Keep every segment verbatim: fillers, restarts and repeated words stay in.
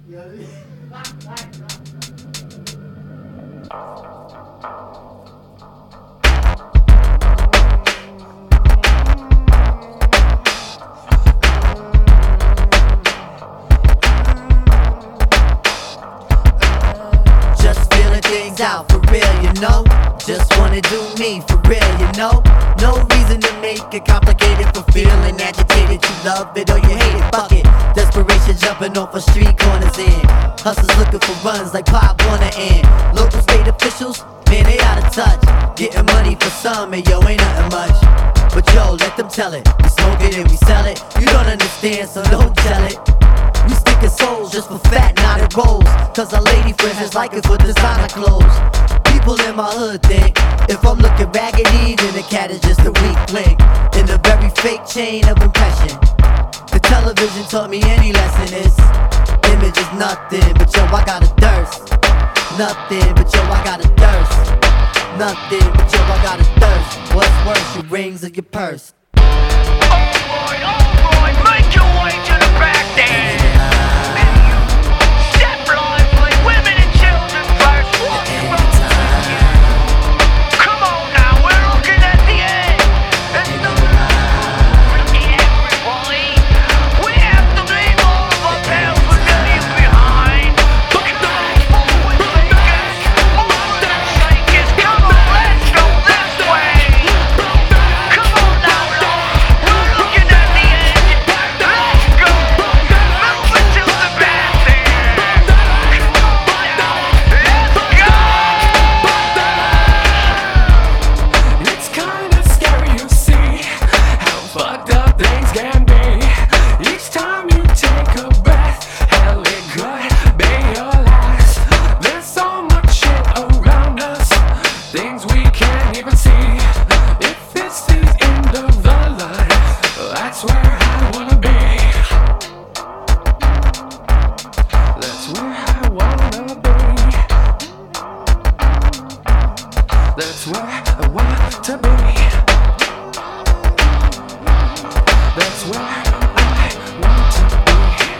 Just feeling things out for real, you know. Just wanna do me for real, you know. No reason to make it complicated for feeling agitated. You love it or you hate it, fuck it. Desperation jumping off a street corners in. Hustlers looking for runs like Pop wanna end. Local state officials, man, they out of touch. Getting money for some, and yo, ain't nothing much. But yo, let them tell it. We smoke it and we sell it. You don't understand, so don't tell it. We stickin' souls just for fat, not in rolls. Cause our lady friends just like it for designer clothes. People in my hood think if I'm looking raggedy, then the cat is just a weak link in a very fake chain of impression. The television taught me any lesson is image is nothing, but yo, I got a thirst. Nothing, but yo, I got a thirst. Nothing, but yo, I got a thirst. What's worse, your rings or your purse? Oh boy, oh boy, make your way to the back there. And you step lively, women and children first. Come on now, we're looking at the end. And the everybody, we have to leave all of our paraphernalia behind. Look at those forward thinkers, mountain shakers. Come on, let's go this way. Come on now, Lord, we're looking at the end. Let's go, move it to the back there. Come on now, let's go. It's kinda scary, you see how fucked up things can be. Each time you take a breath, hell it could be your last. There's so much shit around us, things we can't even see. If it's the end of the line, that's where I wanna be. That's where I wanna be. That's where I want to be. That's where I want to be.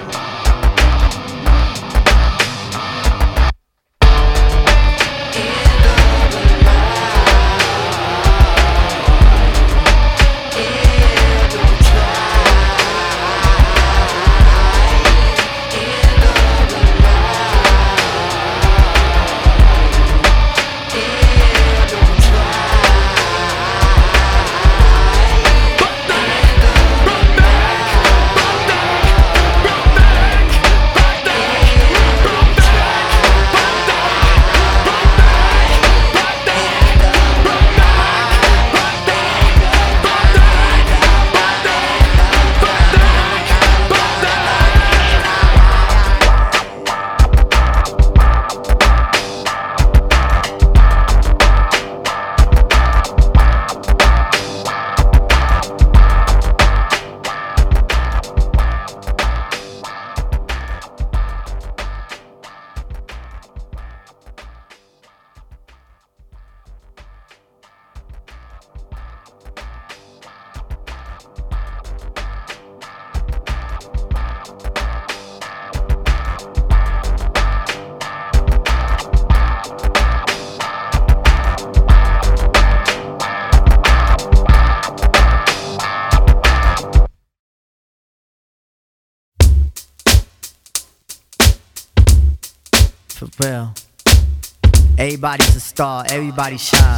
For real. Everybody's a star, everybody shine.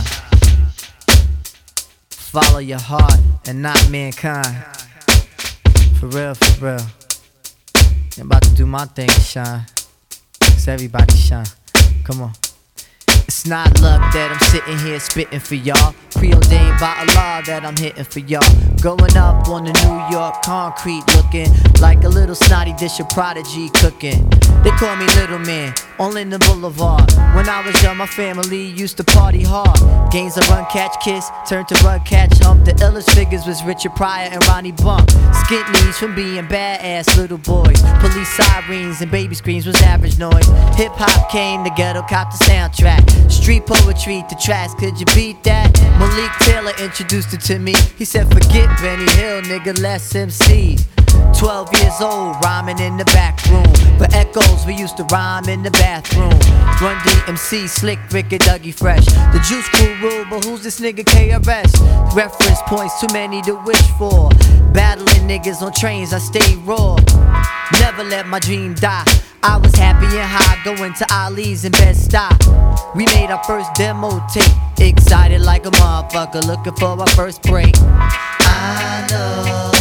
Follow your heart and not mankind. For real, for real. I'm about to do my thing, shine. Cause everybody shine. Come on. It's not luck that I'm sitting here spitting for y'all. Preordained by Allah that I'm hitting for y'all. Growing up on the New York concrete, looking like a little snotty dish of Prodigy cooking. They call me Little Man, on Linden Boulevard. When I was young, my family used to party hard. Games of run, catch, kiss, turned to run, catch, hump. The illest figures was Richard Pryor and Ronnie Bump. Skint knees from being badass little boys. Police sirens and baby screams was average noise. Hip hop came, the ghetto copped the soundtrack. Street poetry, the tracks, could you beat that? Malik Taylor introduced it to me. He said, forget Benny Hill, nigga, less M Cs. Twelve years old, rhyming in the back room. For echoes, we used used to rhyme in the bathroom. Run D M C, Slick Rick and Dougie Fresh. The Juice Crew rule, but who's this nigga K R S? Reference points, too many to wish for. Battling niggas on trains, I stay raw. Never let my dream die. I was happy and high, going to Ali's in Bed-Stuy. We made our first demo tape, excited like a motherfucker, looking for our first break. I know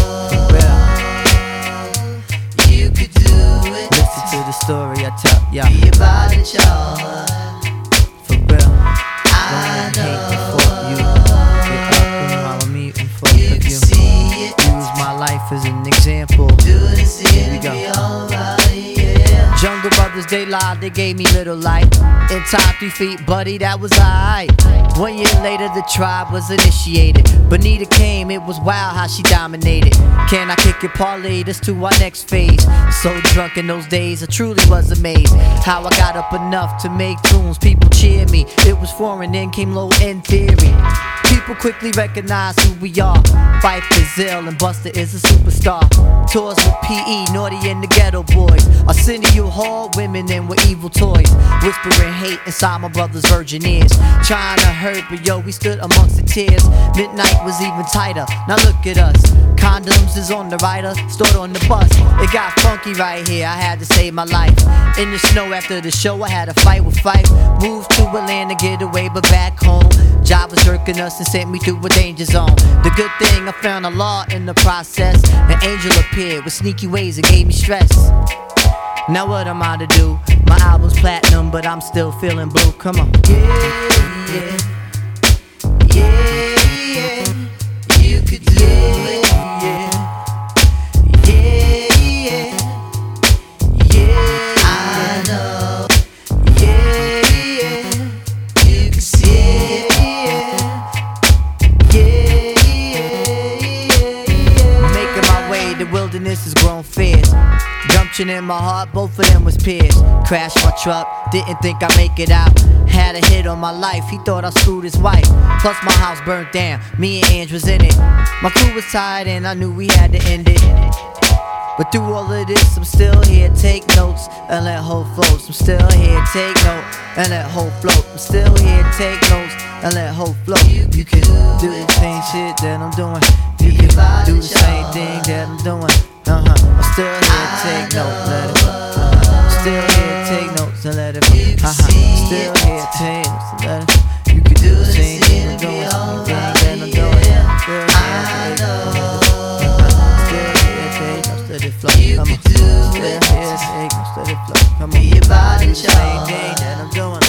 you could do it. Listen to the story I tell y'all. Be about it, y'all. For real. I don't hate before you. Get up and mama me and fuck you with you. See it. Use my life as an example. Do this, here we go. Jungle Brothers, they lied, they gave me little light. In time, three feet, buddy, that was alright. One year later, the tribe was initiated. Bonita came, it was wild how she dominated. Can I kick it, parlay this to our next phase? So drunk in those days, I truly was amazed how I got up enough to make tunes. People cheer me, it was foreign, then came low end theory. People quickly recognize who we are. Fife is ill and Buster is a superstar. Tours with P E, Naughty and the Ghetto Boys. Arsenio Hall, women and with evil toys. Whispering hate inside my brother's virgin ears. Trying to hurt, but yo, we stood amongst the tears. Midnight was even tighter, now look at us. Condoms is on the rider, stored on the bus. It got funky right here, I had to save my life. In the snow after the show, I had a fight with Fife. Moved to Atlanta, get away, but back home job was jerking us and sent me through a danger zone. The good thing, I found a law in the process. An angel appeared with sneaky ways that gave me stress. Now what am I to do? My album's platinum, but I'm still feeling blue. Come on. Yeah, yeah, yeah, yeah. You could do it. Yeah, yeah, yeah, yeah. I know. Yeah, yeah. You can see it. Yeah, yeah, yeah, yeah. Making my way, the wilderness has grown fierce. Gumption in my heart, both of them was pierced. Crashed my truck, didn't think I'd make it out. Had a hit on my life, he thought I screwed his wife. Plus my house burnt down, me and Ange was in it. My crew was tired and I knew we had to end it. But through all of this, I'm still here, take notes and let hope float. I'm still here, take note and let hope float. I'm still here, take notes and let hope float. You can do the same shit that I'm doing. You can do the same thing that I'm doing. Uh-huh. I'm still here, take notes, let it flow. Uh-huh. Still here, take notes and let it flow. Uh-huh. Still here, take notes and let it flow. You can do the same thing I'm doing, same thing that I'm doing. Still here, take notes. Still here, take notes, let it flow. Come on. Still here, take notes, let it flow. Come on. Do the same thing that I'm doing.